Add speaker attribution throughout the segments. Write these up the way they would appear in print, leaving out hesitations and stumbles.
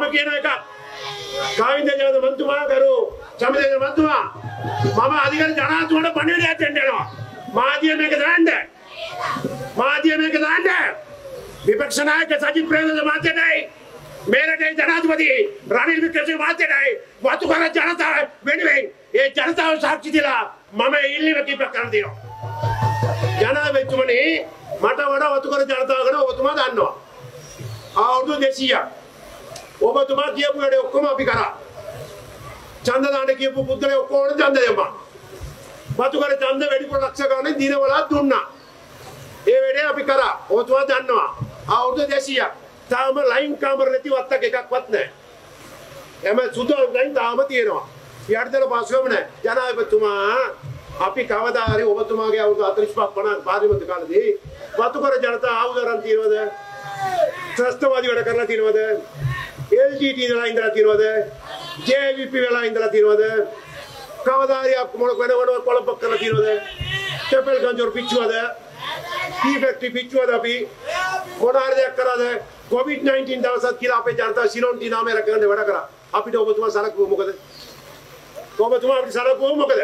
Speaker 1: කියන එක. කාවින්ද ජනත මන්තුමා කරු සමිතියේ මන්තුමා මම අධිකාරී ජනාධිපතිතුමාට පණිවිඩයක් දෙන්න යනවා. මාධ්‍ය මේක දාන්න. මාධ්‍ය මේක දාන්න. විපක්ෂ නායක සජිත් ප්‍රේමදාස මහත්තයයි මේ රටේ ජනාධිපති රනිල් වික්‍රමසිංහ මහත්තයයි වතුකර ජනතාව වෙනුවෙන් ඒ ජනතාව සාක්ෂි දීලා මම ඉල්ලීම කීපයක් කරන්න දෙනවා. ජනාධිපතිතුමනි මට වඩා වතුකර ජනතාව ගැන ඔබතුමා දන්නවා. අවුරුදු 200ක් ඔබතුමා කියපු වැඩේ ඔක්කොම අපි කරා. ඡන්ද දාන්න කියපු පුද්ගලයා ඔක්කොම ඡන්ද දෙම්මා. වතුකර ඡන්ද වැඩිපුර ලක්ෂ ගණන් දිනවල දුන්නා. ඒ වැඩේ අපි කරා. ඔබතුමා දන්නවා. අවුරුදු 200ක් තාම ලයින් කාමර නැති වත්තක් එකක්වත් නැහැ. එම සුදු ලයින් තාම තියෙනවා. යටිදල පාසුවම නැහැ. ජනාධිපතිතුමා අපි කවදා හරි ඔබතුමාගේ අවුරුදු 45ක් 50ක් පාර්ලිමේන්තු කාලේදී වතුකර ජනතාව ආයුධරන් තියනවද? ත්‍රස්තවාදී වැඩ කරලා තියනවද? LGT ඉඳලා ඉඳලා තියනවද? JVP වෙලා ඉඳලා තියනවද? කවදා හරි මොන වෙනවද කොළඹ කරලා තියනවද? ටෙපල් ගංජෝර පිච්චුවද? ටී ෆැක්ටරි පිච්චුවද අපි? මොනාර දෙයක් කරාද? COVID-19 දවසත් කියලා අපේ ජනතාව සිලොන්ටි නාමය රැකගෙන වැඩ කරා. අපිට ඔබතුමා සලකුව මොකද? ඔබතුමා අපිට සලකුව මොකද?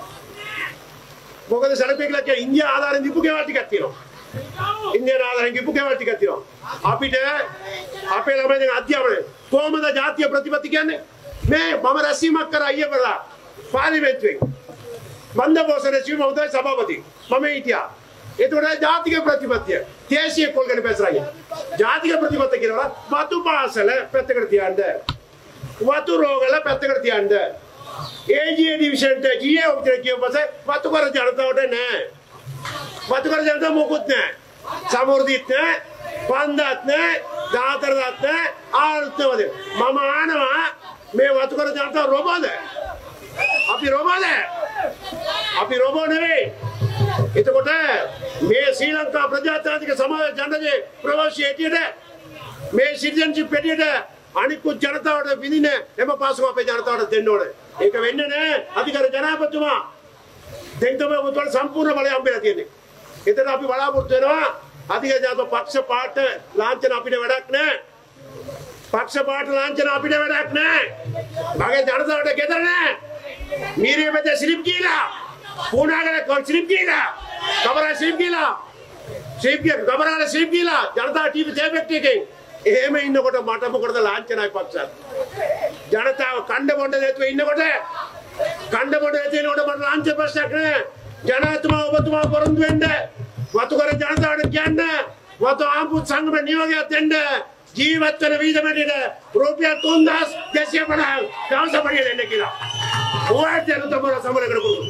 Speaker 1: මොකද සලකුව කියලා කිය ඉන්දියා ආධාරයෙන් දීපු ගෙවල් ටිකක් තියෙනවා. ඉන්දියානු ආධාරයෙන් දීපු ගෙවල් ටිකක් තියෙනවා. අපිට අපේ ළමයි අධ්‍යාපනය කොහොමද ජාතිය ප්‍රතිපත්ති කියන්නේ? මේ මම රැස්වීමක් කරා ඊයේ වෙලා පාර්ලිමේන්තුවේ. බන්දබෝස රැස්වීම උදේ සභාපති මම හිටියා. ඒතකොට ජාතික ප්‍රතිපත්තිය දේශීය කොල්ගන පැසරයි. ජාතික ප්‍රතිපත්තිය කියනවා වතු පාසල පැත්තකට තියන්න. වතු රෝගල පැත්තකට තියන්න. AGA ඩිවිෂන් එක GA ඔබට කියවපස්සේ වතුකර ජනතාවට නෑ. වතුකර ජනතාව මොකුත් නෑ. සමෘද්ධිත් නෑ, පන්දත් නෑ, දාතරදත් නෑ, ආර්ථවද. මම ආනවා මේ වතුකර ජනතාව රොබෝද? අපි රොබෝද? අපි රොබෝ නෙවෙයි. එතකොට මේ ශ්‍රී ලංකා ප්‍රජාතාන්ත්‍රික සමාජ ජනජයේ ප්‍රවාසී ඇටියට මේ සිටිසන්ෂිප් ඇටියට අනිකුත් ජනතාවට විඳින එම පාසුකම් අපේ ජනතාවට දෙන්න ඕනේ. ඒක වෙන්නේ නැහැ. අධිකාර ජනාධිපතිතුමා දැන් තමයි ඔබතුමාට සම්පූර්ණ බලය හම්බෙලා තියෙන්නේ. එතන අපි බලාපොරොත්තු වෙනවා අධිකාර ජනාධිපති පක්ෂ පාට ලාංඡන අපිට වැඩක් නැහැ. පක්ෂ පාට ලාංඡන අපිට වැඩක් නැහැ. මගේ ජනතාවට ගෙදර නැහැ. මීරිය මෙතන සිලිප් කියලා पूनागले सिलिप गीला कबरा सिलिप गीला कबराले सिलिप गीला जनता टीवी देवक्ति के එහෙම ඉන්නකොට මට මොකටද ලාංඡනයි පක්ෂත් ජනතාව කණ්ඩ බොණ්ඩ දෙතුව ඉන්නකොට කණ්ඩ බොණ්ඩ දෙතිනකොට මට ලාංඡන ප්‍රශ්නයක් නෑ ජනතුමා ඔබතුමා පොරොන්දු වෙන්න වතුකර ජනතාවට කියන්න වතු ආම්පුත් සංගම නියෝගයක් දෙන්න ජීවත් වෙන වීදමඩේට රුපියල් 3250 දවස පරිදි දෙන්න කියලා ඔයාට ජනතාව සමරගෙන කරමු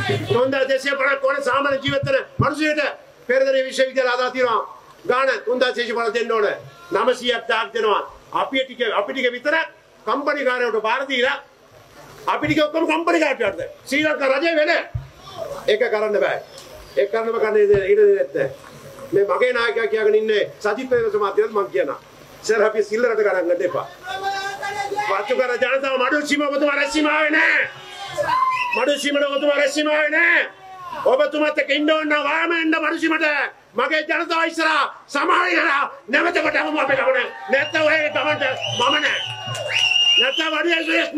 Speaker 1: 3250 කොන සාමාන්‍ය ජීවත් වෙන මිනිසෙට පෙරදරේ විශ්වවිද්‍යාල ආදා තියෙනවා ගාන 3250 දෙන්න ඕනේ 900ක් දාක් දෙනවා අපි ටික විතරක් කම්පැනි කාර්යයට බාර දීලා අපි ටික ඔක්කොම කම්පැනි කාර්යයටද ශ්‍රී ලංකා රජය වෙන ඒක කරන්න බෑ ඒක කරන්න බෑ ඉඩ දෙන්නේ මේ මගේ නායකයා කියගෙන ඉන්නේ සජිත් ප්‍රේමදාස මහත්තයාත් මම කියනවා සර් අපි සිල්ලරට ගණන් ගන්න එපා වතුකර ජනතාව මඩු සීම ඔබතුමා රැස්වීමාවේ නෑ මඩු සීමට ඔබතුමා රැස්වීමාවේ නෑ ඔබතුමාත් එක්ක ඉන්න ඕන වාම එන්න මඩු සීමට මගේ ජනතාව ඉස්සරහා සමාහිලා නැවත කොටම අපේ ගමන නැත්නම් ඔය තමන්ට මම නෑ නැත්නම් වඩියසුරේස්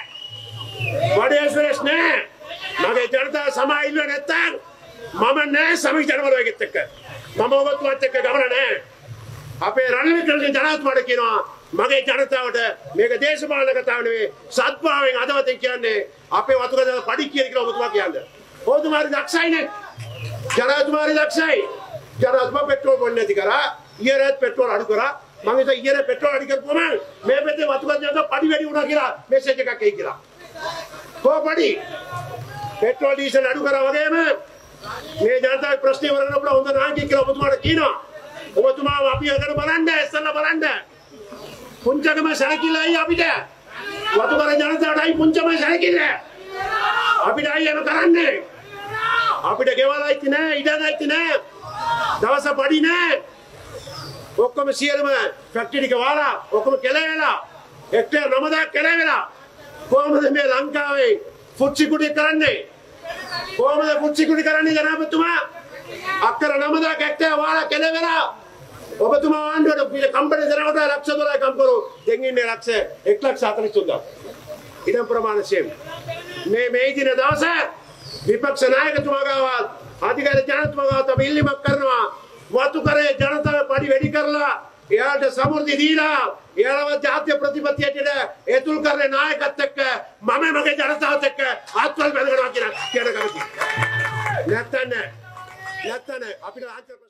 Speaker 1: නෑ මගේ ජනතාව සමාහිල්ල නැත්නම් මම නෑ සමිජනවලගෙත් එක්ක මම ඔබතුමාත් එක්ක ගමන නෑ අපේ රනිල් වික්‍රමසිංහ ජනාධිපතිතුමාට කියනවා මගේ ජනතාවට මේක දේශපාලන කතාව නෙවෙයි සත්භාවයෙන් අදවතෙන් කියන්නේ අපේ වතුර පඩි කියලා ඔබතුමා කියන්නේ ඔබතුමාරි දක්ෂයිනේ ජනාධිපතිතුමාරි දක්ෂයි ජනතුමා පෙට්‍රෝල් බොන්නේ නැති කරා ඊයරත් පෙට්‍රෝල් අඩු කරා මම හිතුවා ඊයර පෙට්‍රෝල් අඩු කරපුවම මේ පැත්තේ වතුර ජනතාව පඩි වැඩි වුණා කියලා මෙසේජ් එකක් එයි කියලා කොහොමඩි පෙට්‍රෝල් ඩීසල් අඩු කරා වගේම මේ ජනතාවේ ප්‍රශ්නේ වරගෙන අපිට හොඳ නායකයෙක් කියලා ඔබතුමාට කියනවා ඔබතුමා අපි අරගෙන බලන්න ඉස්සල්ලා බලන්න පුංචකම සැලකිල්ලයි අපිට වතුකර ජනතාවටයි පුංචම සැලකිල්ල අපිට අයියම කරන්නේ අපිට ගෙවලයි නෑ ඉඩයි නෑ දවස පඩි නෑ ඔක්කොම සියලුම ෆැක්ටරි එක වාලා ඔක්කොම කෙලවෙලා හෙක්ටර් 9000ක් කෙලවෙලා කොහොමද මේ ලංකාවේ ෆුඩ් සිකියුරිටි කරන්නේ කොහොමද ෆුඩ් සිකියුරිටි කරන්නේ ජනාධිපතිතුමා අක්කර 9000ක් හෙක්ටර් වාලා කෙලවෙලා ඔබතුමා ආණ්ඩුවට පිළ කම්පැනි දෙනකොට ලක්ෂ 12 කම් කරු දෙන් ඉන්නේ ලක්ෂ 1,43,000 ඉඩම් ප්‍රමාණ සේම මේ දින දවසේ විපක්ෂ නායකතුමා ගාවත් අධිකාරී ජනතුමා ගාවත් අපි ඉල්ලීමක් කරනවා වතු කරේ ජනතාව පඩි වැඩි කරලා එයාට සමෘද්ධි දීලා එයාලව ජාතිය ප්‍රතිපත්තියට ඒතුල් කරන නායකත් එක්ක මම මගේ ජනතාවත් එක්ක ආත්වල් බැඳගනවා කියන කමති නැත්තන අපිට